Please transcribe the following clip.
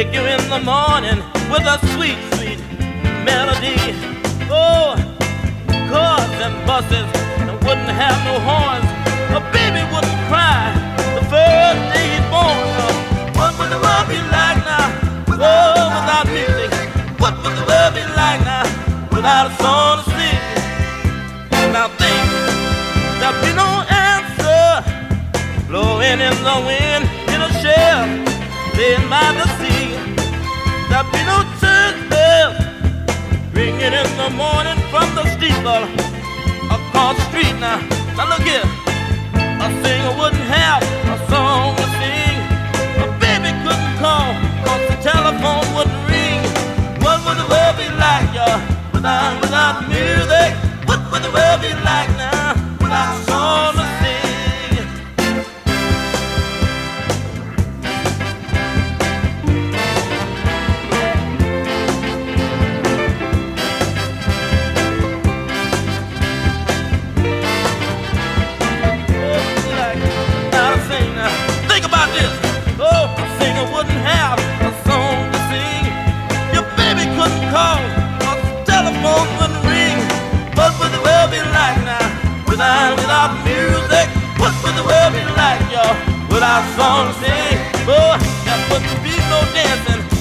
wake you in the morning with a sweet, sweet melody. Oh, cars and buses that wouldn't have no horns. A baby wouldn't cry the first day he's born. What would the world be like now? Oh, without music. What would the world be like now without a song to sing? Now think, there'll be no answer. Blowing in the wind in a shell, laying by the sea. There'll be no church bells ringing in the morning from the steeple across the street. Now look here, a singer wouldn't have a song to sing. A baby couldn't call, 'cause the telephone wouldn't ring. What would the world be like, y'all, without music? What would the world be like now without a song to sing? Think about this. Oh, a singer wouldn't have a song to sing. Your baby couldn't call, or the telephone wouldn't ring. What would the world be like now without music? What would the world be like, y'all, without a song to sing? Oh, there wouldn't be no dancing.